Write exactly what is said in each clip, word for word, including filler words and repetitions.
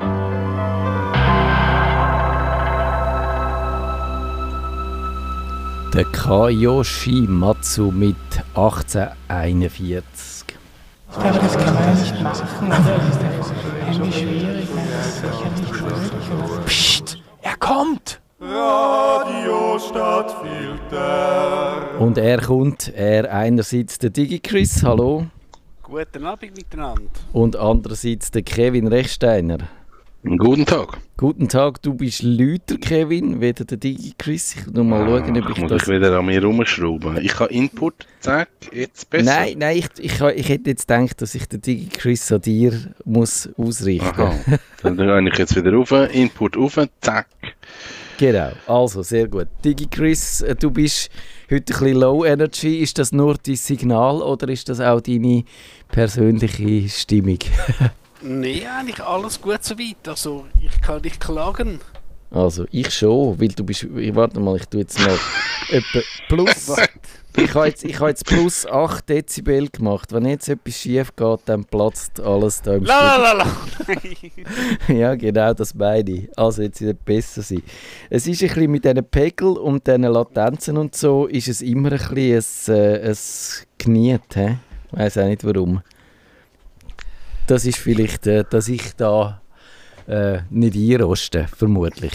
Der Kayoshi Matsu mit achtzehnhunderteinundvierzig. Ich glaube, das kann man ja nicht machen, oder? Das ist einfach irgendwie schwierig. Das ist sicher nicht möglich. Psst, er kommt! Radio Stadtfilter. Und er kommt, er einerseits der DigiChris, hallo. Guten Abend miteinander. Und andererseits der Kevin Rechsteiner. Guten Tag. Guten Tag, du bist lauter, Kevin, weder der DigiChris. Ich muss mal schauen, ob ich muss das... ich wieder an mir rumschrauben. Ich habe Input, zack, jetzt besser. Nein, nein, ich, ich, ich hätte jetzt gedacht, dass ich den DigiChris an dir muss ausrichten muss. Aha, dann gehe ich jetzt wieder rauf, Input rauf, zack. Genau, also sehr gut. DigiChris, du bist heute ein bisschen Low Energy. Ist das nur dein Signal oder ist das auch deine persönliche Stimmung? Nein, eigentlich alles gut soweit. Also ich kann nicht klagen. Also ich schon, weil du bist... Ich, warte mal, ich tue jetzt mal etwa plus... Ich habe jetzt, ich habe jetzt plus acht Dezibel gemacht. Wenn jetzt etwas schief geht, dann platzt alles da im La la la Studio. Ja, genau, das meine ich. Also jetzt wird es besser sein. Es ist ein bisschen mit diesen Pegel und diesen Latenzen und so, ist es immer ein bisschen ein, äh, ein Gniet. Ich weiss auch nicht warum. Das ist vielleicht, äh, dass ich da äh, nicht einroste, vermutlich.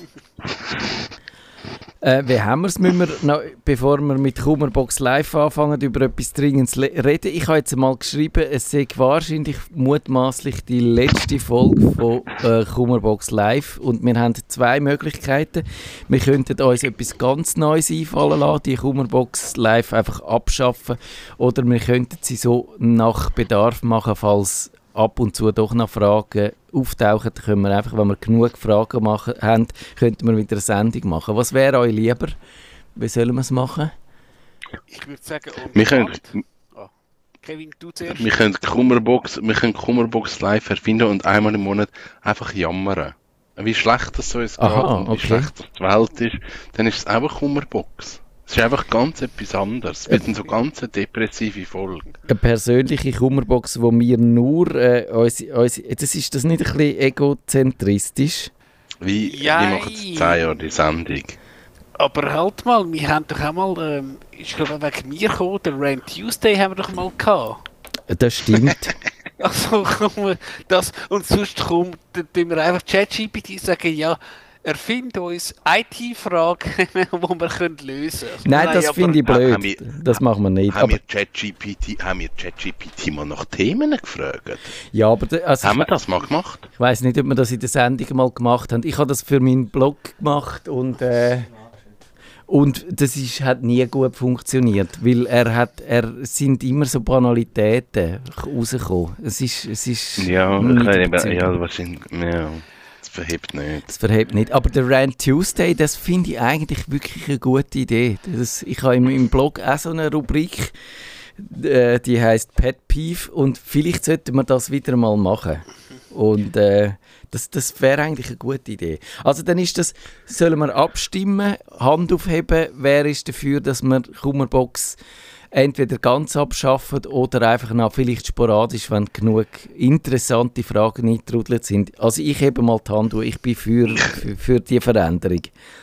Äh, wie haben wir es? Müssen wir noch, bevor wir mit Kummerbox Live anfangen, über etwas Dringendes reden? Ich habe jetzt mal geschrieben, es sei wahrscheinlich mutmaßlich die letzte Folge von äh, Kummerbox Live und wir haben zwei Möglichkeiten. Wir könnten uns etwas ganz Neues einfallen lassen, die Kummerbox Live einfach abschaffen, oder wir könnten sie so nach Bedarf machen, falls ab und zu doch noch Fragen auftauchen, dann können wir einfach, wenn wir genug Fragen machen, haben, könnten wir wieder eine Sendung machen. Was wäre euch lieber? Wie sollen wir es machen? Ich würde sagen, um Wir können, oh. Kevin, du zuerst. wir können Kummerbox, wir können Kummerbox live erfinden und einmal im Monat einfach jammern. Wie schlecht das so ist Aha, geht und wie okay. schlecht die Welt ist, dann ist es einfach Kummerbox. Es ist einfach ganz etwas anderes. Es wird eine so ganz eine depressive Folge. Eine persönliche Kummerbox, wo wir nur äh, uns, uns, das ist das nicht ein bisschen egozentristisch? Wie, Jei. wie machen es zehn Jahre die Sendung? Aber halt mal, wir haben doch auch mal, ähm, ich glaube wegen mir gekommen, den Rant Tuesday haben wir doch mal gehabt. Das stimmt. Also komm, das, und sonst kommt, dann tun wir einfach ChatGPT sagen, ja, erfinden uns I T-Fragen, die wir können lösen können. Also, Nein, das aber- finde ich Haben blöd. wir- Das machen wir nicht. Haben Aber, wir ChatGPT, haben wir ChatGPT mal nach Themen gefragt? ja, aber da- also Haben wir ich, das mal gemacht? ich weiss nicht, ob wir das in der Sendung mal gemacht haben. Ich habe das für meinen Blog gemacht und... Äh, Und das ist, hat nie gut funktioniert, weil er hat, er sind immer so Banalitäten rausgekommen. Es ist, es ist Ja, nicht ich eben, überzeugend. ja, wahrscheinlich, ja, das verhebt nicht. Das verhebt nicht. Aber der Rant Tuesday, das finde ich eigentlich wirklich eine gute Idee. Das, ich habe im, im Blog auch so eine Rubrik, äh, die heisst Pet Peeve, und vielleicht sollten wir das wieder mal machen. Und äh, das, das wäre eigentlich eine gute Idee. Also dann ist das, sollen wir abstimmen, Hand aufheben, wer ist dafür, dass wir Kummerbox entweder ganz abschaffen oder einfach noch vielleicht sporadisch, wenn genug interessante Fragen eingetrudelt sind. Also ich hebe mal die Hand auf, ich bin für, für, für die Veränderung.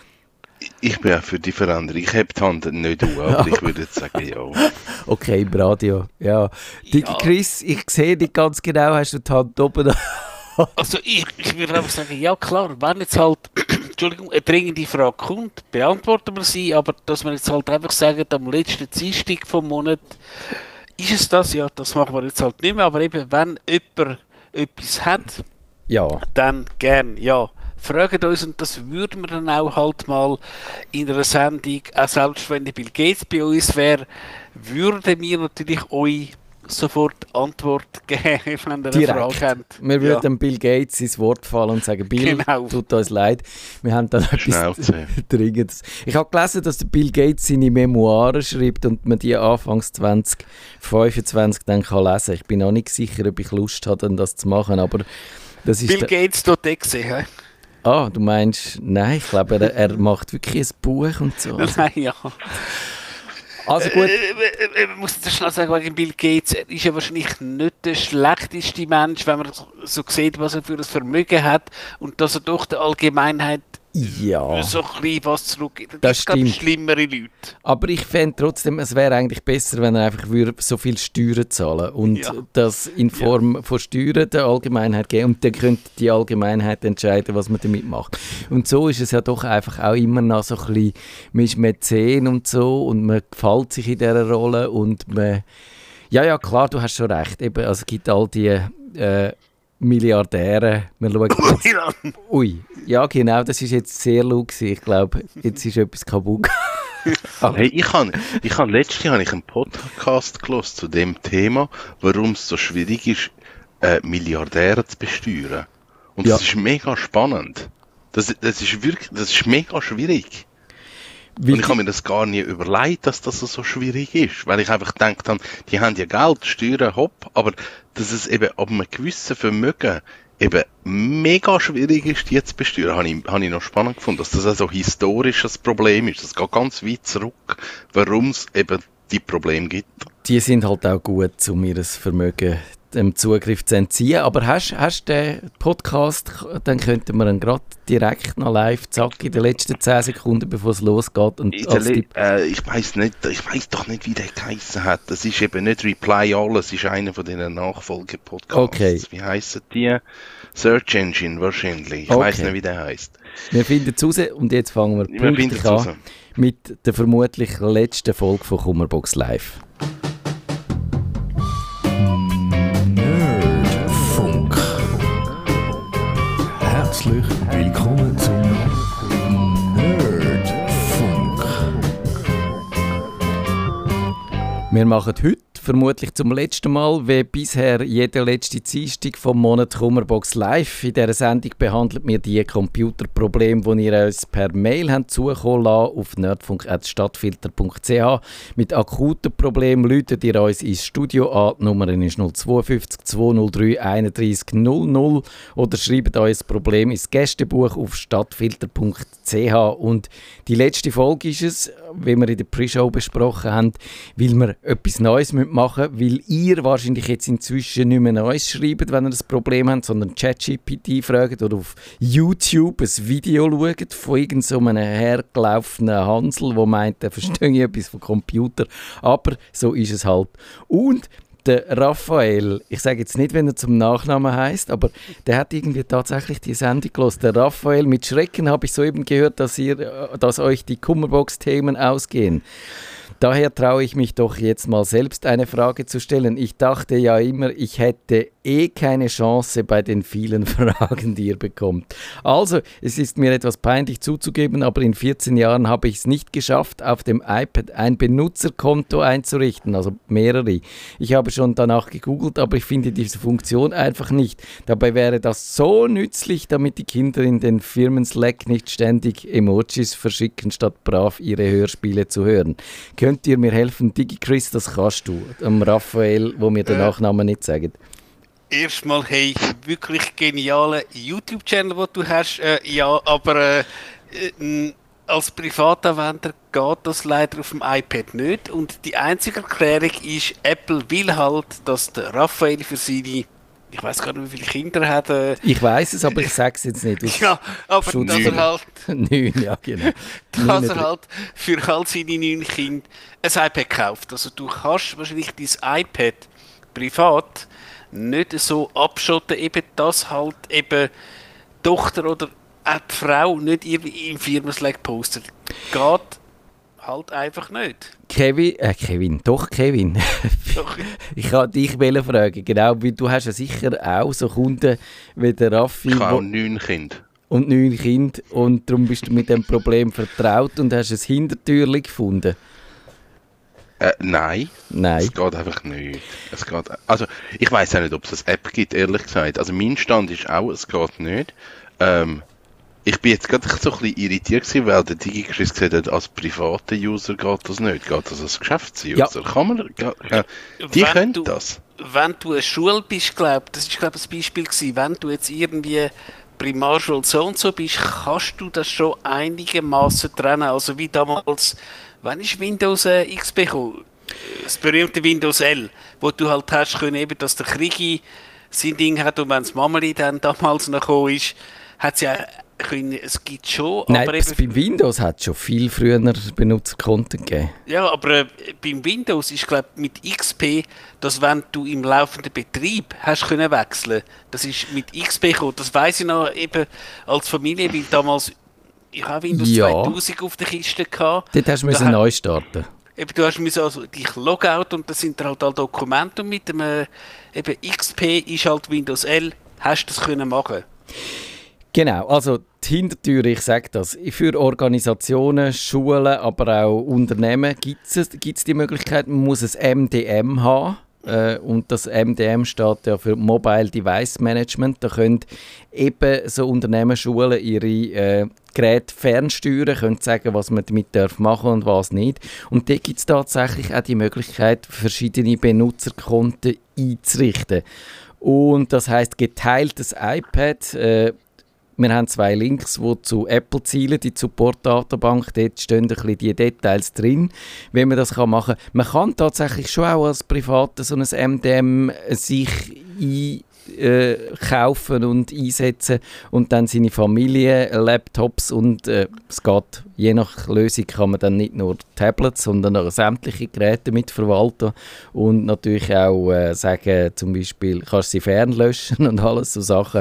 Ich bin auch für die Veränderung. Ich habe die Hand nicht auf, aber ich würde jetzt sagen, ja. Okay, im Radio, ja. Die, Ja. Chris, ich sehe nicht ganz genau, hast du die Hand oben? Also ich, ich würde einfach sagen, ja klar, wenn jetzt halt, Entschuldigung, eine dringende Frage kommt, beantworten wir sie, aber dass wir jetzt halt einfach sagen, am letzten Dienstag vom Monat ist es das, ja, das machen wir jetzt halt nicht mehr, aber eben, wenn jemand etwas hat, Ja. dann gern, ja. Fragt uns, und das würden wir dann auch halt mal in einer Sendung, auch selbst wenn der Bill Gates bei uns wäre, würden wir natürlich euch sofort Antwort geben, wenn ihr eine Direkt. Frage habt. Wir würden dem Bill Gates ins Wort fallen und sagen, Bill, Genau. tut uns leid, wir haben da etwas Schnauze. Dringendes. Ich habe gelesen, dass der Bill Gates seine Memoiren schreibt und man die anfangs zwanzig fünfundzwanzig dann kann lesen. Ich bin auch nicht sicher, ob ich Lust habe, das zu machen, aber das ist... Bill der- Gates dort gesehen, Ah, du meinst, nein, ich glaube, er, er macht wirklich ein Buch und so. Also, Nein, ja. Also gut. Äh, äh, äh, ich muss jetzt schnell sagen, wegen Bill Gates, er ist ja wahrscheinlich nicht der schlechteste Mensch, wenn man so sieht, was er für ein Vermögen hat und dass er doch der Allgemeinheit Ja, so ein bisschen was zurückgibt. Da das gibt's, glaub ich, stimmt. schlimmere Leute. aber ich fände trotzdem, es wäre eigentlich besser, wenn er einfach würde so viel Steuern zahlen und Ja. das in Form von Steuern der Allgemeinheit geben und dann könnte die Allgemeinheit entscheiden, was man damit macht. Und so ist es ja doch einfach auch immer noch so ein bisschen, man ist Mäzen und so und man gefällt sich in dieser Rolle und man, ja, ja, klar, du hast schon recht, eben, also es gibt all die äh, Milliardäre, wir schauen jetzt, ui, ja genau, das ist jetzt sehr laut gewesen. Ich glaube, jetzt ist etwas kaputt. Hey, ich habe ich hab letztes Jahr einen Podcast gehört zu dem Thema, warum es so schwierig ist, äh, Milliardäre zu besteuern. Und das Ja. ist mega spannend. Das, das ist wirklich, das ist mega schwierig. Wie Und ich habe mir das gar nie überlegt, dass das so schwierig ist. Weil ich einfach gedacht habe, die haben ja Geld, Steuern, hopp, aber dass es eben ab einem gewissen Vermögen eben mega schwierig ist, die zu besteuern, habe ich, habe ich noch spannend gefunden, dass das also historisch ein Problem ist. Das geht ganz weit zurück, warum es eben die Probleme gibt. die sind halt auch gut, um ihr Vermögen dem Zugriff zu entziehen. Aber hast du den Podcast, dann könnten wir ihn gerade direkt noch live, zack, in den letzten zehn Sekunden, bevor es losgeht. Und Ich, als Tipp, äh, ich weiß nicht, ich weiß doch nicht, wie der geheißen hat. Das ist eben nicht Reply All, es ist einer von diesen Nachfolge-Podcasts. Okay. Wie heissen die? Search Engine wahrscheinlich. Ich Okay. weiß nicht, wie der heißt. wir finden es raus und jetzt fangen wir Wir finden pünktlich es raus. an mit der vermutlich letzten Folge von Kummerbox Live. Nerdfunk. Herzlich willkommen zum Nerdfunk. Wir machen heute vermutlich zum letzten Mal, wie bisher jede letzte Dienstag vom Monat Kummerbox Live. In dieser Sendung behandelt wir die Computerprobleme, die ihr uns per Mail habt zukommen lassen auf nerdfunk at stadtfilter punkt c h. Mit akuten Problemen läutet ihr uns ins Studio an. Die Nummer ist null zwei fünf zwei null drei einunddreißig null null oder schreibt euch das Problem ins Gästebuch auf stadtfilter punkt c h. Und die letzte Folge ist es, wie wir in der Pre-Show besprochen haben, weil wir etwas Neues machen müssen, weil ihr wahrscheinlich jetzt inzwischen nicht mehr Neues schreibt, wenn ihr das Problem habt, sondern ChatGPT fragt oder auf YouTube ein Video schaut von irgend so einem hergelaufenen Hansel, der meint, er verstehe etwas vom Computer. Aber so ist es halt. Und der Raphael, ich sage jetzt nicht, wenn er zum Nachnamen heisst, aber der hat irgendwie tatsächlich die Sendung gehört. Der Raphael, mit Schrecken habe ich soeben gehört, dass, ihr, dass euch die Kummerbox-Themen ausgehen. Daher traue ich mich doch jetzt mal selbst eine Frage zu stellen. Ich dachte ja immer, ich hätte eh keine Chance bei den vielen Fragen, die ihr bekommt. Also, es ist mir etwas peinlich zuzugeben, aber in vierzehn Jahren habe ich es nicht geschafft, auf dem iPad ein Benutzerkonto einzurichten, also mehrere. Ich habe schon danach gegoogelt, aber ich finde diese Funktion einfach nicht. Dabei wäre das so nützlich, damit die Kinder in den Firmen Slack nicht ständig Emojis verschicken, statt brav ihre Hörspiele zu hören. Könnt ihr mir helfen? DigiChris, das kannst du. Am Raphael, wo mir den Nachnamen nicht sagen. Erstmal, hey, wirklich genialen YouTube-Channel, den du hast. Äh, ja, aber äh, äh, als Privatanwender geht das leider auf dem iPad nicht. Und die einzige Erklärung ist, Apple will halt, dass der Raphael für seine, ich weiß gar nicht, wie viele Kinder er hat. Äh, Ich weiß es, aber ich sage es jetzt nicht. aus ja, aber Schutz- dass er halt, Neun, ja genau. dass er Neun- halt für all seine neun Kinder ein iPad kauft. Also du kannst wahrscheinlich dein iPad privat nicht so abschotten, eben dass halt eben die Tochter oder auch die Frau nicht irgendwie im Firmenslack postet. Geht halt einfach nicht. Kevin, äh Kevin, doch Kevin. Doch. Ich kann dich wollen fragen, genau, weil du hast ja sicher auch so Kunden wie der Raffi Ich habe wo- auch neun Kinder. und neun Kinder und darum bist du mit dem Problem vertraut und hast ein Hintertürchen gefunden. Äh, nein, Nein. es geht einfach nicht. Es geht, also, ich weiß auch nicht, ob es eine App gibt, ehrlich gesagt. Also, mein Stand ist auch, es geht nicht. Ähm, ich bin jetzt gerade so ein bisschen irritiert gewesen, weil der DigiChris gesagt hat, als privater User geht das nicht. Geht das als Geschäftsuser? Ja. Kann man, kann, die Wenn können du- das. Wenn du eine Schule bist, glaub, das ist glaube ich ein Beispiel gewesen, wenn du jetzt irgendwie Primarschule so und so bist, kannst du das schon einigermaßen trennen. Also wie damals, wann ist Windows äh, X P gekommen? Das berühmte Windows L, wo du halt hast können, eben, dass der Krieg sein Ding hat und wenn das Mameli dann damals noch gekommen ist, hat es ja können, es gibt schon... Nein, aber eben, bei Windows hat es schon viel früher Benutzerkonten gegeben. Ja, aber äh, beim Windows ist, glaube ich, mit X P, dass wenn du im laufenden Betrieb hast können wechseln, das ist mit X P gekommen. Das weiss ich noch eben als Familie, weil damals, ich habe Windows Ja. zweitausend auf der Kiste gehabt. Dort hast du Da müssen hat- neu starten. Eben, du hast müssen also dich Logout und das sind halt alle Dokumente und mit dem äh, eben X P ist halt Windows L, hast du das können machen. Genau, also die Hintertür, ich sage das, für Organisationen, Schulen, aber auch Unternehmen gibt es die Möglichkeit, man muss ein M D M haben. Äh, und das M D M steht ja für Mobile Device Management. Da können eben so Unternehmen, Schulen ihre äh, Geräte fernsteuern, können sagen, was man damit darf machen und was nicht. Und da gibt es tatsächlich auch die Möglichkeit, verschiedene Benutzerkonten einzurichten. Und das heisst geteiltes iPad. Äh, wir haben zwei Links, die zu Apple zielen, die Support-Datenbank. Dort stehen ein bisschen die Details drin, wie man das machen kann. Man kann tatsächlich schon auch als Privater so ein M D M sich einkaufen und einsetzen und dann seine Familie, Laptops und äh, es geht, je nach Lösung kann man dann nicht nur Tablets, sondern auch sämtliche Geräte mit verwalten und natürlich auch äh, sagen, zum Beispiel kannst du sie fernlöschen und alles so Sachen.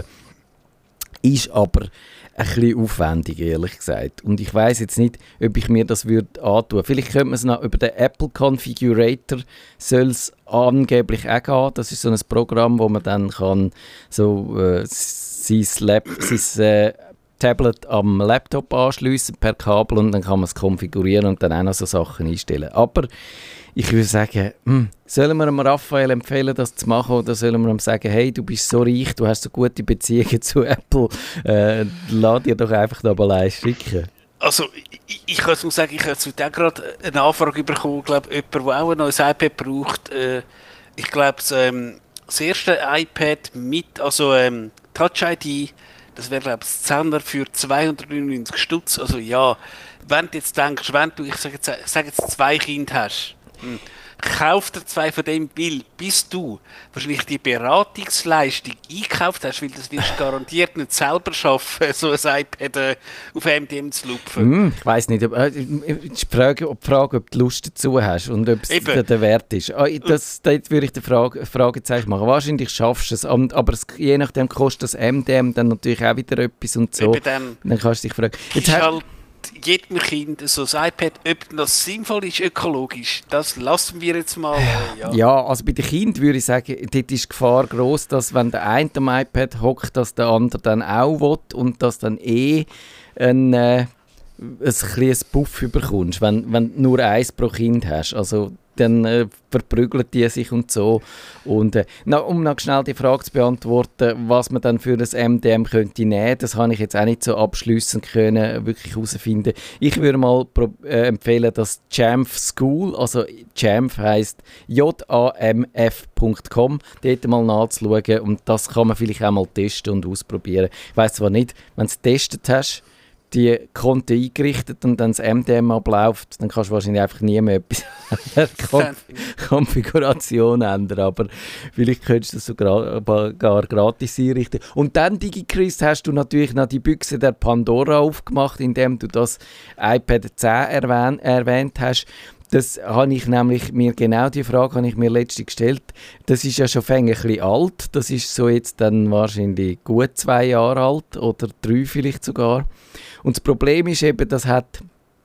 Ist aber ein bisschen aufwendig, ehrlich gesagt. Und ich weiss jetzt nicht, ob ich mir das würde antun. Vielleicht könnte man es noch über den Apple Configurator soll es angeblich auch gehen. Das ist so ein Programm, wo man dann kann so äh, sein, Lab, sein äh, Tablet am Laptop anschliessen per Kabel und dann kann man es konfigurieren und dann auch noch so Sachen einstellen. Aber ich würde sagen, hm, sollen wir dem Raphael empfehlen, das zu machen, oder sollen wir ihm sagen, hey, du bist so reich, du hast so gute Beziehungen zu Apple, äh, lass dir doch einfach da mal schicken. Also, ich, ich kann es nur sagen, ich habe jetzt auch gerade eine Anfrage bekommen, glaube jemand, der auch ein neues iPad braucht. Äh, ich glaube, das, ähm, das erste iPad mit, also ähm, Touch I D, das wäre, glaube ich, das Zehner für zweihundertneunundneunzig Stutz. Also ja, wenn du jetzt denkst, wenn du, ich sage jetzt, sag jetzt zwei Kinder hast, hm, kauf dir zwei von dem Bild, bis du wahrscheinlich die Beratungsleistung eingekauft hast, weil das wirst du garantiert nicht selber schaffen, so ein iPad äh, auf M D M zu lupfen. Hm, ich weiss nicht, ob, äh, die Frage, ob, die Frage, ob du Lust dazu hast und ob es der, der Wert ist. Ah, das, dort würde ich die Frage, Fragezeichen machen. Wahrscheinlich schaffst du es, aber es, je nachdem kostet das M D M dann natürlich auch wieder etwas und so. Eben dann, dann kannst du dich fragen. Jetzt ist hast, halt jedem Kind so ein iPad, ob das sinnvoll ist, ökologisch, das lassen wir jetzt mal. Äh, ja. Ja, also bei den Kindern würde ich sagen, dort ist die Gefahr gross, dass wenn der eine am iPad hockt, dass der andere dann auch will und dass dann eh ein, äh, ein kleines Puff überkommst, wenn, wenn du nur eins pro Kind hast. Also dann äh, verprügeln die sich und so. Und, äh, na, um noch schnell die Frage zu beantworten, was man dann für ein M D M könnte nehmen, das habe ich jetzt auch nicht so abschliessend können wirklich herausfinden. Ich würde mal pro, äh, empfehlen, dass Jamf School, also Jamf heisst J A M F Punkt com, dort mal nachzuschauen und das kann man vielleicht auch mal testen und ausprobieren. Ich weiss zwar nicht, wenn du es getestet hast, die Konten eingerichtet und dann das M D M abläuft, dann kannst du wahrscheinlich einfach nie mehr etwas an der Konf- Konfiguration ändern, aber vielleicht könntest du das so gra- gar gratis einrichten. Und dann, DigiChris, hast du natürlich noch die Büchse der Pandora aufgemacht, indem du das iPad zehn erwähnt, erwähnt hast. Das habe ich nämlich mir, genau die Frage habe ich mir letztens gestellt. Das ist ja schon ein bisschen alt. Das ist so jetzt dann wahrscheinlich gut zwei Jahre alt oder drei vielleicht sogar. Und das Problem ist eben, das hat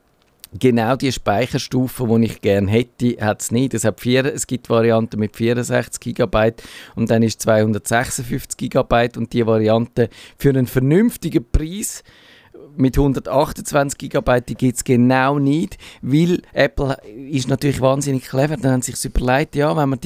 genau die Speicherstufe, die ich gerne hätte, hat es nicht. Es, hat vier, es gibt Varianten mit vierundsechzig Gigabyte und dann ist zweihundertsechsundfünfzig Gigabyte und die Variante für einen vernünftigen Preis mit hundertachtundzwanzig Gigabyte, die gibt es genau nicht, weil Apple ist natürlich wahnsinnig clever, dann haben sie sich überlegt, ja, wenn wir die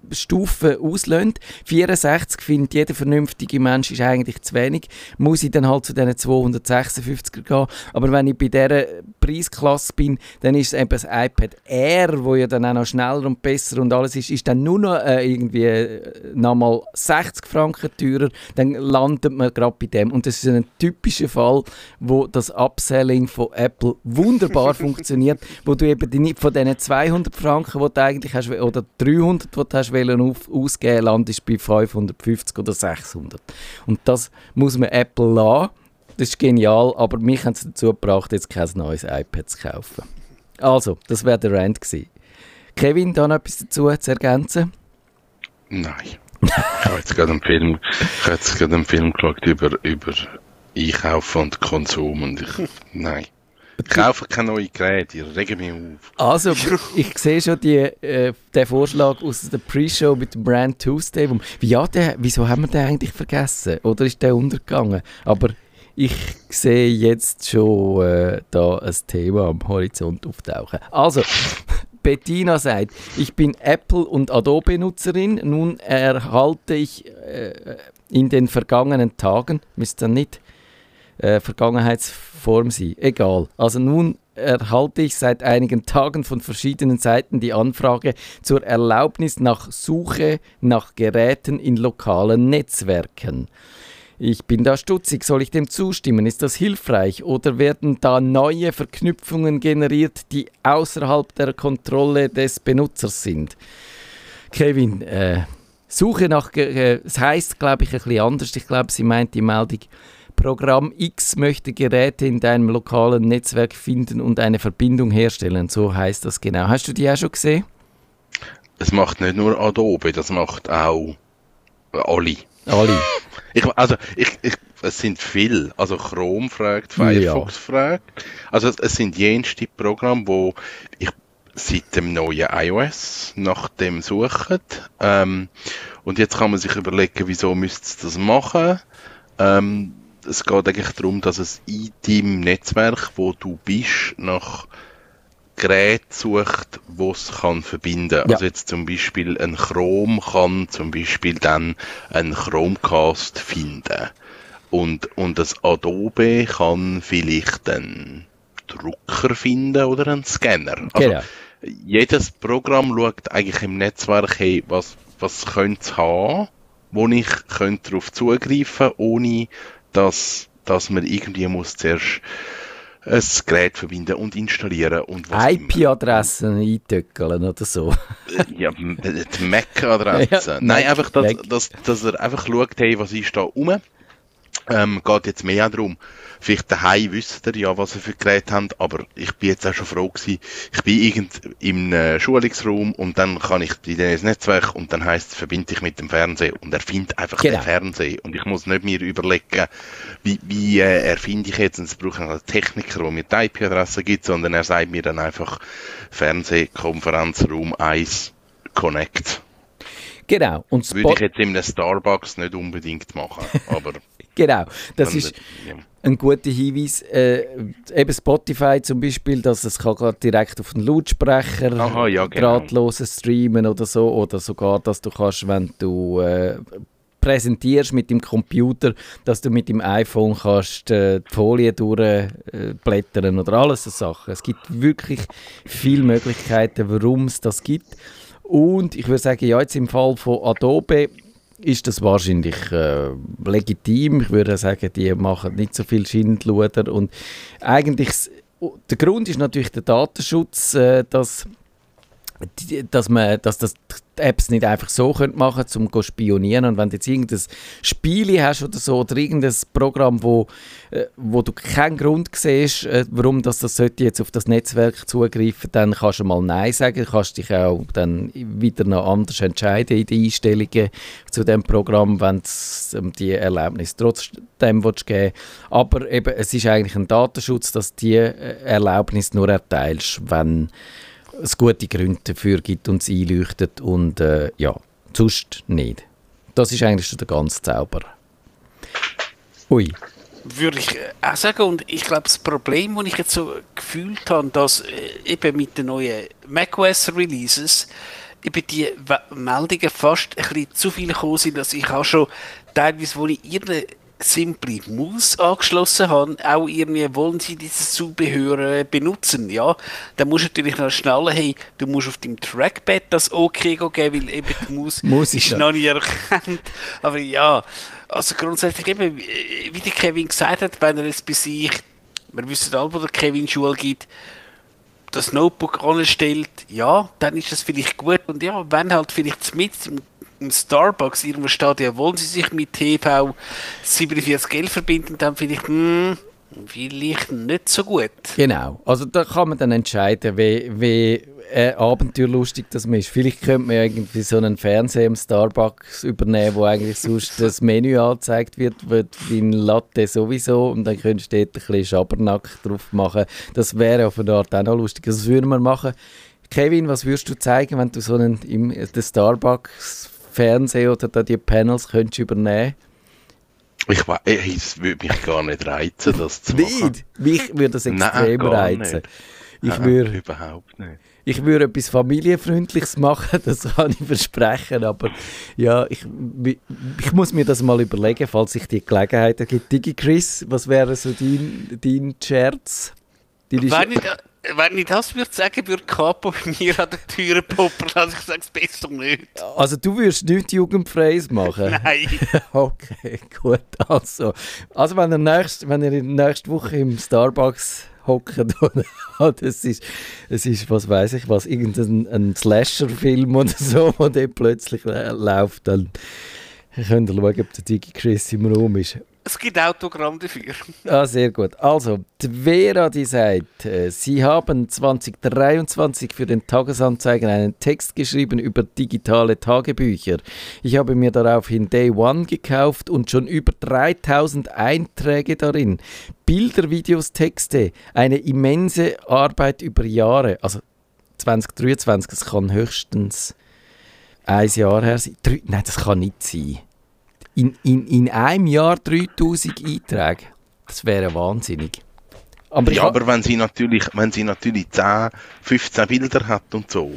Stufen auslöhnt. vierundsechzig findet jeder vernünftige Mensch ist eigentlich zu wenig. Muss ich dann halt zu diesen zweihundertsechsundfünfziger gehen. Aber wenn ich bei dieser Preisklasse bin, dann ist es eben das iPad Air, wo ja dann auch noch schneller und besser und alles ist, ist dann nur noch äh, irgendwie äh, nochmal sechzig Franken teurer. Dann landet man gerade bei dem. Und das ist ein typischer Fall, wo das Upselling von Apple wunderbar funktioniert, wo du eben die, von diesen zweihundert Franken, die du eigentlich hast, oder dreihundert, die du hast wollen, auf, ausgeben, landest bei fünfhundertfünfzig oder sechshundert. Und das muss man Apple lassen. Das ist genial, aber mich haben sie dazu gebracht, jetzt kein neues iPad zu kaufen. Also, das wäre der Rant gewesen. Kevin, da noch etwas dazu zu ergänzen? Nein. Ich habe jetzt gerade einen Film, ich habe jetzt gerade einen Film geschaut über, über Einkaufen und Konsum und ich, nein. Ich kaufe keine neuen Geräte, ich rege mich auf. Also, ich sehe schon die, äh, den Vorschlag aus der Pre-Show mit dem Brand Tuesday. Wo, ja, der, wieso haben wir den eigentlich vergessen? Oder ist der untergegangen? Aber ich sehe jetzt schon äh, da ein Thema am Horizont auftauchen. Also, Bettina sagt, ich bin Apple- und Adobe-Nutzerin. Nun erhalte ich äh, in den vergangenen Tagen, müsste dann nicht äh, Vergangenheitsform sein, egal. Also nun erhalte ich seit einigen Tagen von verschiedenen Seiten die Anfrage zur Erlaubnis nach Suche nach Geräten in lokalen Netzwerken. Ich bin da stutzig, soll ich dem zustimmen? Ist das hilfreich oder werden da neue Verknüpfungen generiert, die außerhalb der Kontrolle des Benutzers sind? Kevin, äh, Suche nach, äh, es heisst, glaube ich, ein bisschen anders. Ich glaube, sie meint die Meldung, Programm X möchte Geräte in deinem lokalen Netzwerk finden und eine Verbindung herstellen. So heisst das genau. Hast du die auch schon gesehen? Es macht nicht nur Adobe, das macht auch alle. Alle. Ich, also, ich, ich, es sind viele. Also, Chrome fragt, Firefox ja. fragt. Also, es, es sind jenste Programme, wo ich seit dem neuen iOS nach dem suche. Ähm, und jetzt kann man sich überlegen, wieso müsste es das machen. Ähm, es geht eigentlich darum, dass es in deinem Netzwerk, wo du bist, nach Gerät sucht, wo es kann verbinden. Ja. Also jetzt zum Beispiel ein Chrome kann zum Beispiel dann einen Chromecast finden. Und, und das Adobe kann vielleicht einen Drucker finden oder einen Scanner. Also genau. Jedes Programm schaut eigentlich im Netzwerk, hey, was, was könnte es haben, wo ich könnte darauf zugreifen, ohne dass, dass man irgendwie muss zuerst ein Gerät verbinden und installieren und was I P-Adressen eintöckeln oder so. Ja, die M A C-Adresse. Ja, Nein, einfach, dass, dass, dass er einfach schaut, hey, was ist da rum. Ähm, geht jetzt mehr darum, vielleicht daheim wisst ihr ja, was ihr für Geräte habt, aber ich bin jetzt auch schon froh gewesen, ich bin irgend im äh, Schulungsraum und dann kann ich in dieses Netzwerk und dann heisst es, verbinde ich mit dem Fernseher und er findet einfach genau. den Fernseher und ich muss nicht mir überlegen, wie, wie äh, erfinde ich jetzt, und es braucht einen Techniker, der mir die I P-Adresse gibt, sondern er sagt mir dann einfach Fernsehkonferenzraum eins Connect. Genau. Und Spo- würde ich jetzt in einem Starbucks nicht unbedingt machen, aber... Genau, das ist ein guter Hinweis. Äh, eben Spotify zum Beispiel, dass es kann direkt auf den Lautsprecher Aha, ja, genau. drahtlos streamen oder so, oder sogar, dass du kannst, wenn du äh, präsentierst mit dem Computer, dass du mit dem iPhone kannst äh, die Folie durchblättern äh, oder alles so Sachen. Es gibt wirklich viele Möglichkeiten, warum es das gibt. Und ich würde sagen, ja, jetzt im Fall von Adobe ist das wahrscheinlich äh, legitim. Ich würde sagen, die machen nicht so viel Schindluder. Und eigentlich, der Grund ist natürlich der Datenschutz, äh, dass, dass, man, dass das die Apps nicht einfach so machen können, um zu spionieren. Und wenn du jetzt irgendein Spiel hast oder so, oder irgendein Programm, wo, äh, wo du keinen Grund siehst, äh, warum das, das sollte jetzt auf das Netzwerk zugreifen, dann kannst du mal Nein sagen. Du kannst dich auch dann wieder noch anders entscheiden in den Einstellungen zu dem Programm, wenn du ähm, die Erlaubnis trotzdem willst geben. Aber eben, es ist eigentlich ein Datenschutz, dass du die Erlaubnis nur erteilst, wenn es gute Gründe dafür gibt und es einleuchtet und äh, ja, sonst nicht. Das ist eigentlich schon der ganze Zauber. Ui. Würde ich auch sagen, und ich glaube, das Problem, das ich jetzt so gefühlt habe, dass äh, eben mit den neuen macOS-Releases eben die We- Meldungen fast ein bisschen zu viel gekommen sind, dass ich auch schon teilweise, wo ich ihre simple Maus angeschlossen habe, auch irgendwie wollen sie dieses Zubehör äh, benutzen, ja, dann musst du natürlich noch schnallen, hey, du musst auf dem Trackpad das okay geben, weil eben die Maus Muss ist ich noch nicht erkannt, aber ja, also grundsätzlich eben, wie der Kevin gesagt hat, wenn er es bei sich, wir wissen alle, wo der Kevin Schule gibt, das Notebook anstellt, ja, dann ist das vielleicht gut. Und ja, wenn halt vielleicht mit im, im Starbucks irgendwo steht, ja, wollen sie sich mit T V siebenundvierzig L verbinden, dann vielleicht, hm, vielleicht nicht so gut. Genau, also da kann man dann entscheiden, wie, wie äh, abenteuerlustig das man ist. Vielleicht könnte man ja irgendwie so einen Fernseher im Starbucks übernehmen, wo eigentlich sonst das Menü angezeigt wird, wird wie ein Latte sowieso, und dann könntest du dort ein bisschen Schabernack drauf machen. Das wäre auf eine Art auch noch lustig. Also, das würden wir machen. Kevin, was würdest du zeigen, wenn du so einen im, den Starbucks-Fernseher oder da die Panels könntest übernehmen? Ich weiß, es würde mich gar nicht reizen, das zu machen. Nicht? Mich würde das extrem Nein, gar reizen. nicht. Ich Nein, würde überhaupt nicht. ich würde etwas Familienfreundliches machen, das kann ich versprechen, aber ja, ich, ich muss mir das mal überlegen, falls sich die Gelegenheit ergibt. Digi Chris, was wäre so dein, dein Scherz? Deine Wenn ich, wenn ich das würde sagen, würde Capo bei mir an der Tür poppen, also ich sage es besser nicht. Also du würdest nichts Jugendfreies machen? Nein. Okay, gut. Also, also wenn, ihr nächst, wenn ihr nächste Woche im Starbucks hockt und es ist, es ist, was weiß ich was, irgendein ein Slasher-Film oder so, der dort plötzlich äh, läuft, dann könnt ihr schauen, ob der Digi Chris im Raum ist. Es gibt Autogramm dafür. Ah, sehr gut. Also, die Vera, die sagt, äh, Sie haben zwanzig dreiundzwanzig für den Tagesanzeiger einen Text geschrieben über digitale Tagebücher. Ich habe mir daraufhin Day One gekauft und schon über dreitausend Einträge darin. Bilder, Videos, Texte. Eine immense Arbeit über Jahre. Also zwanzig dreiundzwanzig, das kann höchstens ein Jahr her sein. Drei, nein, das kann nicht sein. In, in, in einem Jahr dreitausend Einträge. Das wäre wahnsinnig. Aber Ja, ich aber wenn sie natürlich, wenn sie natürlich zehn, fünfzehn Bilder hat und so.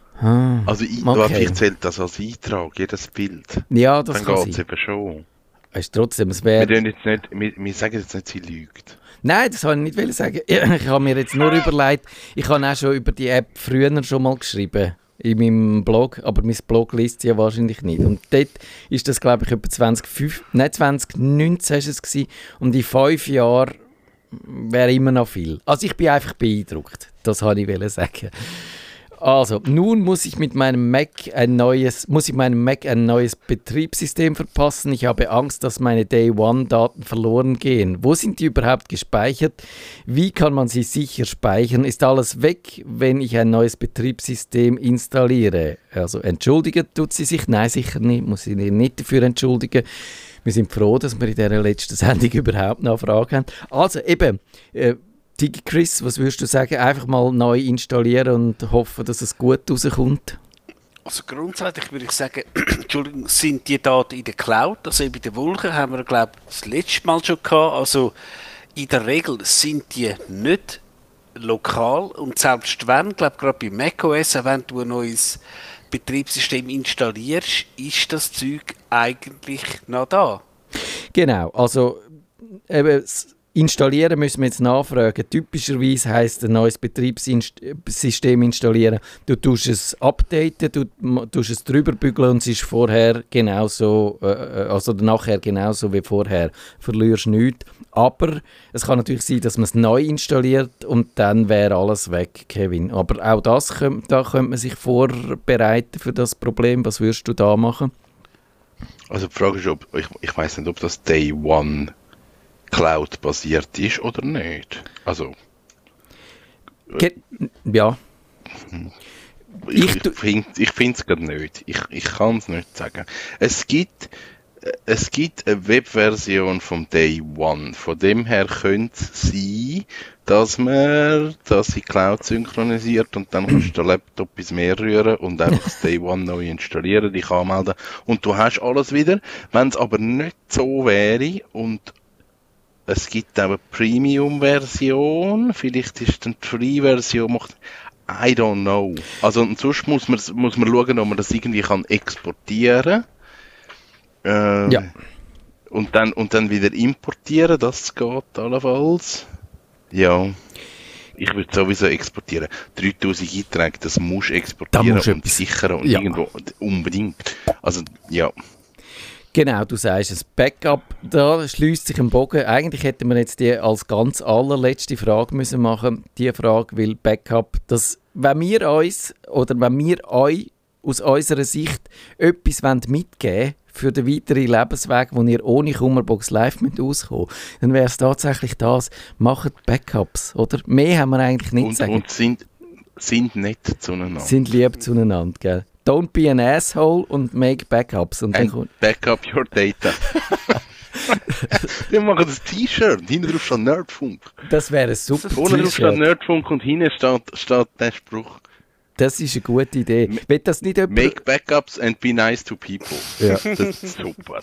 Ah, Also ich, okay. vielleicht zählt das als Eintrag, jedes Bild. ja, das Dann kann geht es sein. eben schon. Weißt du, trotzdem, es Wir, wäre... tun jetzt nicht, wir, wir sagen jetzt nicht, sie lügt. Nein, das wollte ich nicht sagen. Ich habe mir jetzt nur überlegt, ich habe auch schon über die App früher schon mal geschrieben. In meinem Blog, aber mein Blog liest sie ja wahrscheinlich nicht. Und dort ist das, glaube ich, etwa zwanzig fünf, nein, zwanzig neunzehn war es gewesen. Und in fünf Jahren wäre immer noch viel. Also ich bin einfach beeindruckt, das wollte ich sagen. Also, nun muss ich mit meinem Mac ein neues, muss ich meinem Mac ein neues Betriebssystem verpassen. Ich habe Angst, dass meine Day One Daten verloren gehen. Wo sind die überhaupt gespeichert? Wie kann man sie sicher speichern? Ist alles weg, wenn ich ein neues Betriebssystem installiere? Also entschuldigen tut sie sich? Nein, sicher nicht. Muss ich ihr nicht dafür entschuldigen. Wir sind froh, dass wir in dieser letzten Sendung überhaupt noch Fragen haben. Also eben, äh, Digi Chris, was würdest du sagen? Einfach mal neu installieren und hoffen, dass es gut rauskommt? Also grundsätzlich würde ich sagen, Entschuldigung, sind die Daten in der Cloud, also in der Wolke haben wir, glaube ich, das letzte Mal schon gehabt. Also in der Regel sind die nicht lokal und selbst wenn, glaube ich, gerade bei macOS, wenn du ein neues Betriebssystem installierst, ist das Zeug eigentlich noch da. Genau, also eben, installieren müssen wir jetzt nachfragen. Typischerweise heisst ein neues Betriebssystem installieren. Du tust es updaten, du tust es drüber bügeln und es ist vorher genauso, äh, also nachher genauso wie vorher. Verlierst nichts. Aber es kann natürlich sein, dass man es neu installiert und dann wäre alles weg, Kevin. Aber auch das könnte, da könnte man sich vorbereiten für das Problem. Was würdest du da machen? Also die Frage ist, ob, ich, ich weiss nicht, ob das Day One Cloud-basiert ist oder nicht. Also... Ge ja. Ich, Ich tu- ich finde ich es gerade nicht. Ich, ich kann es nicht sagen. Es gibt, äh, es gibt eine Webversion vom Day One. Von dem her könnte es sein, dass man das in Cloud synchronisiert und dann kannst du den Laptop ins Meer rühren und einfach das Day One neu installieren, dich anmelden und du hast alles wieder. Wenn es aber nicht so wäre und es gibt auch eine Premium-Version, vielleicht ist dann die Free-Version, macht I don't know. Also und sonst muss man, muss man schauen, ob man das irgendwie kann exportieren kann. Ähm, Ja. Und dann, und dann wieder importieren, das geht allenfalls. Ja. Ich würde sowieso exportieren. dreitausend Einträge, das musst du Da exportieren musst du und etwas- sichern und ja. irgendwo unbedingt. Also, ja. Genau, du sagst es. Backup, da schließt sich ein Bogen. Eigentlich hätten wir jetzt die als ganz allerletzte Frage müssen machen. Die Frage, weil Backup, dass wenn wir uns oder wenn wir euch aus unserer Sicht etwas mitgeben wollen für den weiteren Lebensweg, wo ihr ohne Kummerbox live mit auskommen, dann wäre es tatsächlich das, macht Backups, oder? Mehr haben wir eigentlich nicht zu Und, sagen. und sind, sind nett zueinander. Sind lieb zueinander, gell? Don't be an asshole und make Backups. Und dann And kommt, backup your data. Wir machen das T-Shirt. Hinten drauf steht Nerdfunk. das wäre ein super Vorne drauf steht T-Shirt. Nerdfunk und hinten steht, steht der Spruch. Das ist eine gute Idee. Will das nicht jemand... Make backups and be nice to people. Ja. Das ist super.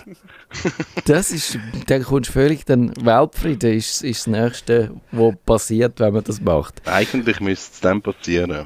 Das ist, dann kommst du völlig, dann Weltfrieden ist, ist das Nächste, was passiert, wenn man das macht. Eigentlich müsste es dann passieren.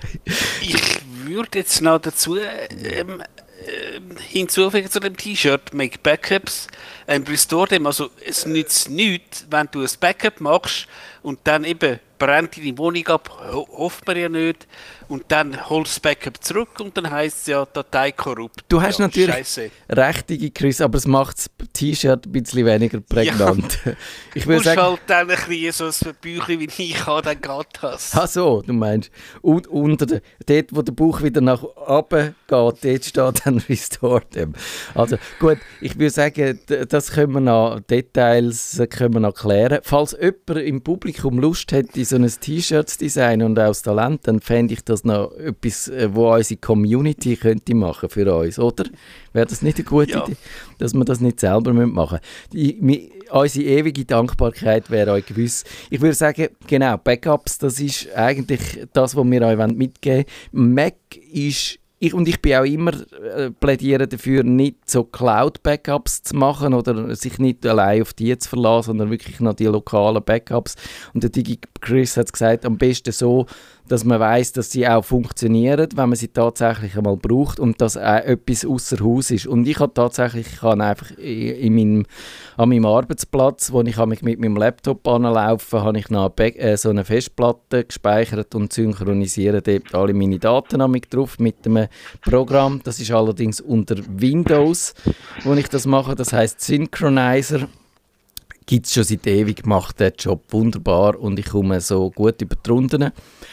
Ich würde jetzt noch dazu ähm, ähm, hinzufügen zu dem T-Shirt, make Backups and restore them. Also es nützt nichts, wenn du ein Backup machst und dann eben brennt deine Wohnung ab, ho hofft man ja nicht, und dann holst du das Backup zurück und dann heisst es ja Datei korrupt. Du hast ja, natürlich Scheisse. Rechtige, Chris, aber es macht das T-Shirt ein bisschen weniger prägnant. Ich Du würde musst sagen... halt dann ein bisschen so ein Büchlein wie ich habe, dann geht das. Ach so, du meinst. Und unter der, dort, wo der Bauch wieder nach oben geht, dort steht dann Restore them. Also gut, ich würde sagen, d- das können wir noch, Details äh, können wir noch klären. Falls jemand im Publikum Lust hätte, so ein T-Shirt zu designen und auch das Talent, dann fände ich das noch etwas, äh, wo unsere Community könnte machen für uns, oder? Wäre das nicht eine gute Ja. Idee, dass wir das nicht selber machen müssen? Die, mi, unsere ewige Dankbarkeit wäre euch gewiss. Ich würde sagen, genau, Backups, das ist eigentlich das, was wir euch mitgeben wollen. Mac ist, ich, und ich bin auch immer äh, plädiere dafür, nicht so Cloud-Backups zu machen oder sich nicht allein auf die zu verlassen, sondern wirklich noch die lokalen Backups. Und der Digi Chris hat gesagt, am besten so, dass man weiss, dass sie auch funktionieren, wenn man sie tatsächlich einmal braucht und dass auch etwas ausser Haus ist. Und ich habe tatsächlich, ich kann einfach in meinem, an meinem Arbeitsplatz, wo ich mich mit meinem Laptop anlaufe, habe ich noch eine Back, äh, so eine Festplatte gespeichert und synchronisiere dort alle meine Daten an mich drauf mit einem Programm. Das ist allerdings unter Windows, wo ich das mache. Das heisst Synchronizer. Gibt es schon seit ewig, macht der Job wunderbar und ich komme so gut über die Runden.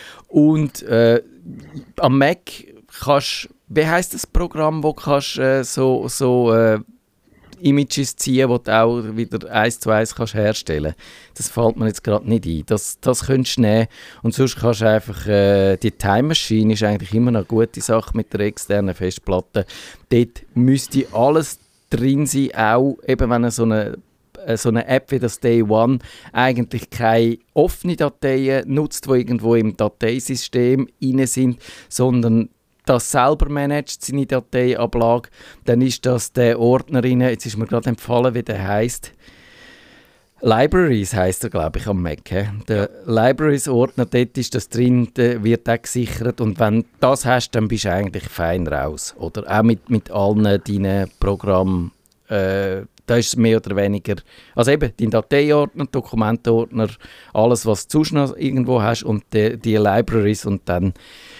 Und äh, am Mac kannst, wie heisst das Programm, wo kannst äh, so, so äh, Images ziehen, die du auch wieder eins zu eins kannst herstellen. Das fällt mir jetzt gerade nicht ein. Das, das könntest du nehmen. Und sonst kannst du einfach, äh, die Time Machine ist eigentlich immer noch eine gute Sache mit der externen Festplatte. Dort müsste alles drin sein, auch eben wenn er so eine so eine App wie das Day One eigentlich keine offene Dateien nutzt, die irgendwo im Dateisystem rein sind, sondern das selber managt, seine Dateiablage, dann ist das der Ordner rein, jetzt ist mir gerade empfallen, wie der heisst. Libraries heisst er, glaube ich, am Mac. He? Der Libraries-Ordner, dort ist das drin, der wird auch gesichert und wenn du das hast, dann bist du eigentlich fein raus. Oder auch mit, mit allen deinen Programmen. Äh, da ist es mehr oder weniger, also eben dein Dateiordner, Dokumentordner, alles, was du sonst noch irgendwo hast und die, die Libraries und dann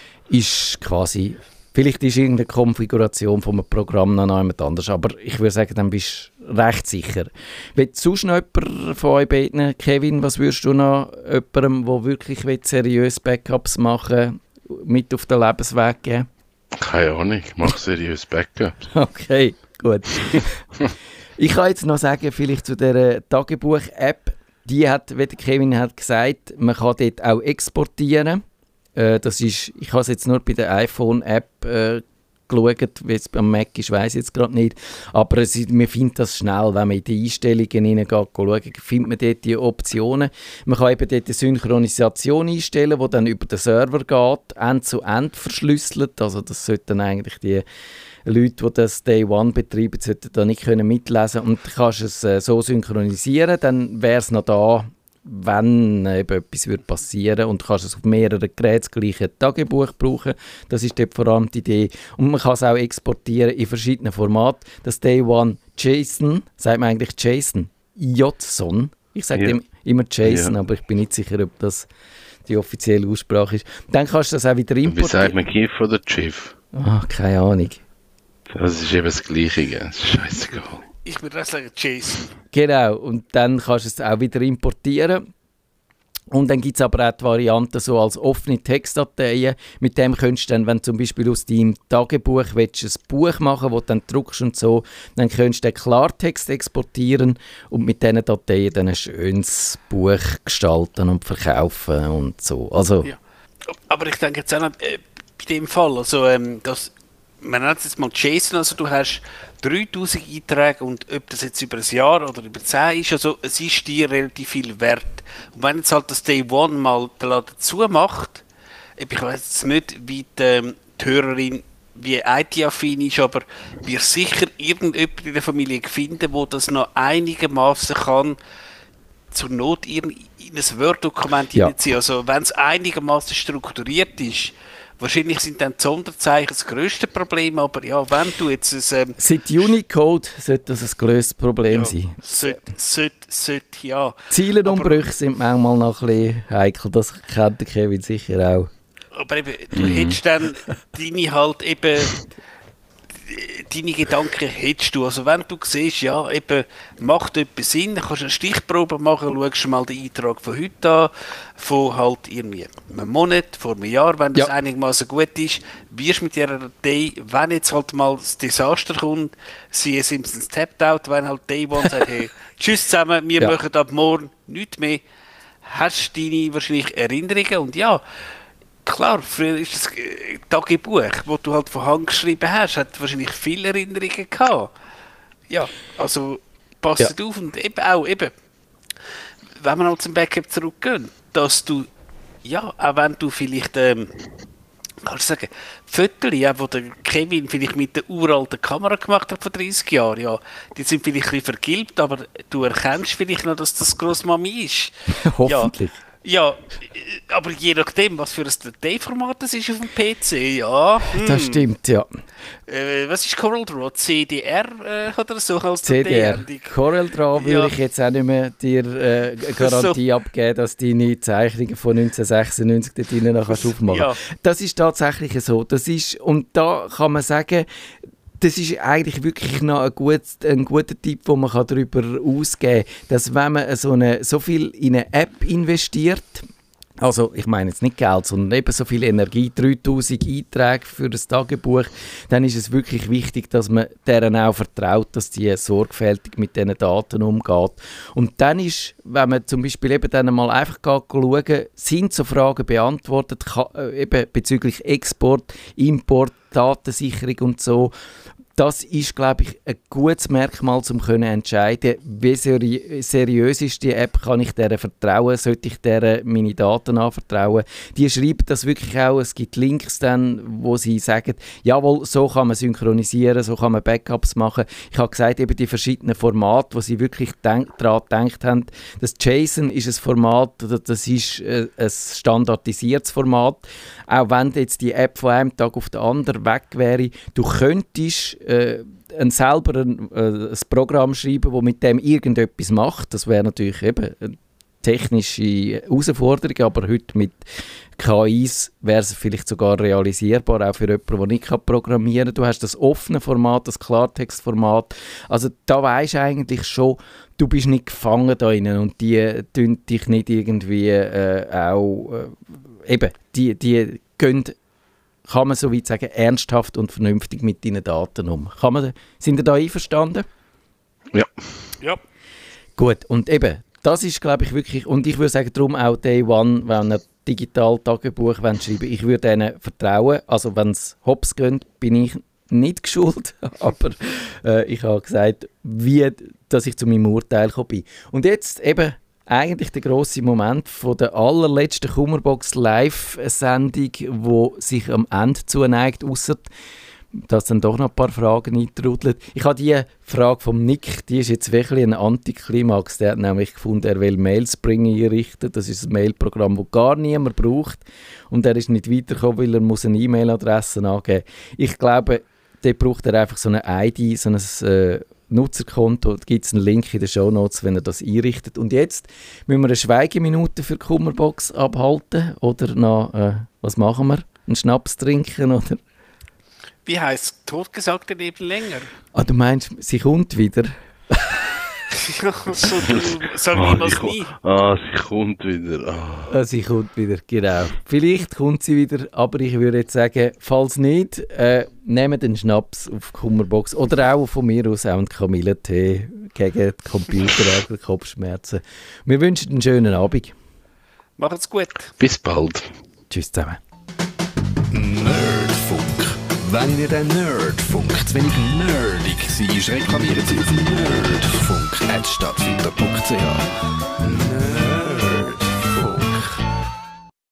ist quasi, vielleicht ist irgendeine Konfiguration von einem Programm noch jemand anders, aber ich würde sagen, dann bist du recht sicher. Will sonst noch jemand von euch beten? Kevin, was würdest du noch jemandem, der wirklich seriös Backups machen will, mit auf den Lebensweg geben? Keine Ahnung, ich mache seriös Backups. Okay, gut. Ich kann jetzt noch sagen, vielleicht zu dieser Tagebuch-App, die hat, wie der Kevin hat gesagt, man kann dort auch exportieren. Äh, das ist, ich habe es jetzt nur bei der iPhone-App äh, geschaut, wie es beim Mac ist, weiss ich jetzt gerade nicht. Aber es ist, man findet das schnell, wenn man in die Einstellungen hineingeht, schaut, findet man dort die Optionen. Man kann eben dort die Synchronisation einstellen, die dann über den Server geht, end-zu-end verschlüsselt. Also das sollten eigentlich die Leute, die das Day One betreiben, sollten da nicht können mitlesen und du kannst es äh, so synchronisieren, dann wäre es noch da, wenn eben etwas würde passieren und du kannst es auf mehreren Geräten das gleiche Tagebuch brauchen. Das ist dort vor allem die Idee. Und man kann es auch exportieren in verschiedenen Formaten. Das Day One JSON, sagt man eigentlich JSON? JSON. Ich sage Ja. dem immer JSON, Ja. aber ich bin nicht sicher, ob das die offizielle Aussprache ist. Dann kannst du das auch wieder Wie sagt importieren. man GIF oder GIF? Ah, keine Ahnung. Das ist eben das Gleiche, gell? Das ist scheißegal. Ich würde auch sagen, Jason. Genau, und dann kannst du es auch wieder importieren. Und dann gibt es aber auch die Variante so als offene Textdateien. Mit dem könntest du dann, wenn du zum Beispiel aus deinem Tagebuch willst, ein Buch machen willst, das du dann druckst und so, dann könntest du den Klartext exportieren und mit diesen Dateien dann ein schönes Buch gestalten und verkaufen und so. Also, Ja. Aber ich denke jetzt auch noch, äh, bei dem Fall, also ähm, das, man nennt es jetzt mal JSON, also du hast dreitausend Einträge und ob das jetzt über ein Jahr oder über zehn ist, also es ist dir relativ viel wert. Und wenn jetzt halt das Day One mal den Laden zumacht, ich weiß jetzt nicht, wie die, ähm, die Hörerin wie I T-affin ist, aber wir sicher irgendjemand in der Familie finden, wo das noch einigermaßen kann zur Not in, in ein Word-Dokument Ja. hineinziehen. Also wenn es einigermaßen strukturiert ist, wahrscheinlich sind dann die Sonderzeichen das grösste Problem, aber ja, wenn du jetzt ein, ähm, seit Unicode sollte das ein grösseres Problem ja, sein. sollte, sollte, sollte, ja. Zeilenumbrüche sind manchmal noch ein bisschen heikel, das kennt der Kevin sicher auch. Aber eben, du hättest dann deine halt eben, deine Gedanken hättest du. Also wenn du siehst, ja, eben, macht etwas Sinn, dann kannst du eine Stichprobe machen, schaust mal den Eintrag von heute an, von halt irgendwie einem Monat, vor einem Jahr, wenn das Ja. einigermaßen gut ist, wirst mit dieser Datei, wenn jetzt halt mal das Desaster kommt, siehe Simpsons Tapped Out, wenn halt Day One sagt, hey, tschüss zusammen, wir Ja. machen ab morgen nichts mehr, hast du deine wahrscheinlich Erinnerungen und ja, klar, früher ist das äh, Tagebuch, das du halt von Hand geschrieben hast, hat wahrscheinlich viele Erinnerungen gehabt. Ja, also passt auf und eben auch, eben, wenn wir noch zum Backup zurückgehen, dass du, ja, auch wenn du vielleicht, ähm, kannst du sagen, Fotos, ja, die der Kevin vielleicht mit der uralten Kamera gemacht hat vor dreißig Jahren, ja, die sind vielleicht ein bisschen vergilbt, aber du erkennst vielleicht noch, dass das Grossmami ist. Hoffentlich. Ja, äh, aber je nachdem, was für ein Dateiformat das ist auf dem P C, ja. Hm. Das stimmt, ja. Äh, was ist Corel Draw? C D R äh, oder so als C D R. Dateiendung? Corel Draw würde Ja. ich jetzt auch nicht mehr dir äh, eine Garantie abgeben, dass deine Zeichnungen von neunzehnhundertsechsundneunzig dort drinnen noch kannst aufmachen Ja. Das ist tatsächlich so. Das ist, und da kann man sagen, das ist eigentlich wirklich noch ein, gut, ein guter Tipp, den man darüber ausgeben kann, dass wenn man so, eine, so viel in eine App investiert, also ich meine jetzt nicht Geld, sondern eben so viel Energie, dreitausend Einträge für das Tagebuch, dann ist es wirklich wichtig, dass man deren auch vertraut, dass die sorgfältig mit diesen Daten umgeht. Und dann ist, wenn man zum Beispiel eben dann mal einfach schauen, sind so Fragen beantwortet, kann, äh, eben bezüglich Export, Import, Datensicherung und so. Das ist, glaube ich, ein gutes Merkmal, um zu entscheiden, wie seri- seriös ist die App, kann ich der vertrauen, sollte ich der meine Daten anvertrauen. Die schreiben das wirklich auch, es gibt Links dann, wo sie sagen, jawohl, so kann man synchronisieren, so kann man Backups machen. Ich habe gesagt, eben die verschiedenen Formate, wo sie wirklich denk- daran gedacht haben. Das JSON ist ein Format, das ist äh, ein standardisiertes Format. Auch wenn jetzt die App von einem Tag auf den anderen weg wäre, du könntest äh, ein selber ein, äh, ein Programm schreiben, das mit dem irgendetwas macht. Das wäre natürlich eben eine technische Herausforderung, aber heute mit K Is wäre es vielleicht sogar realisierbar, auch für jemanden, der nicht programmieren kann. Du hast das offene Format, das Klartextformat. Also da weisst du eigentlich schon, du bist nicht gefangen da drinnen und die tun dich nicht irgendwie äh, auch... Äh, eben, die, die gehen, kann man so weit sagen, ernsthaft und vernünftig mit deinen Daten um. Kann man, sind ihr da einverstanden? Ja. Ja. Gut, und eben, das ist, glaube ich, wirklich, und ich würde sagen, darum auch Day One, wenn ihr digital Tagebuch schreiben wollt, ich würde denen vertrauen. Also wenn es hops geht, bin ich nicht geschult, aber äh, ich habe gesagt, wie, dass ich zu meinem Urteil gekommen bin. Und jetzt eben eigentlich der grosse Moment von der allerletzten Kummerbox Live-Sendung, die sich am Ende zuneigt, ausser dass dann doch noch ein paar Fragen eintrudeln. Ich habe die Frage vom Nick, die ist jetzt wirklich ein Antiklimax. Der hat nämlich gefunden, er will Mailspring einrichten. Das ist ein Mailprogramm, das gar niemand braucht. Und er ist nicht weitergekommen, weil er muss eine E-Mail-Adresse angeben muss. Ich glaube, dort braucht er einfach so eine I D, so ein äh, Nutzerkonto. Da gibt es einen Link in den Shownotes, wenn er das einrichtet. Und jetzt müssen wir eine Schweigeminute für die Kummerbox abhalten. Oder noch, äh, was machen wir? Einen Schnaps trinken, oder? Wie heisst totgesagte Leben länger? Ah, du meinst, sie kommt wieder? so, du, sag Ah, niemals sie, nie. ko- ah, sie kommt wieder. Ah. Ah, sie kommt wieder, genau. Vielleicht kommt sie wieder, aber ich würde jetzt sagen, falls nicht, äh, nehmt den Schnaps auf die Kummerbox oder auch von mir aus auch einen Kamillentee gegen die Computerärger, Kopfschmerzen. Wir wünschen einen schönen Abend. Macht's gut. Bis bald. Tschüss zusammen. Nerdfunk. Wenn ihr den Nerdfunk zu wenig nerdig seid, reklamiert sie auf nerdfunk at stadtfinder punkt c h.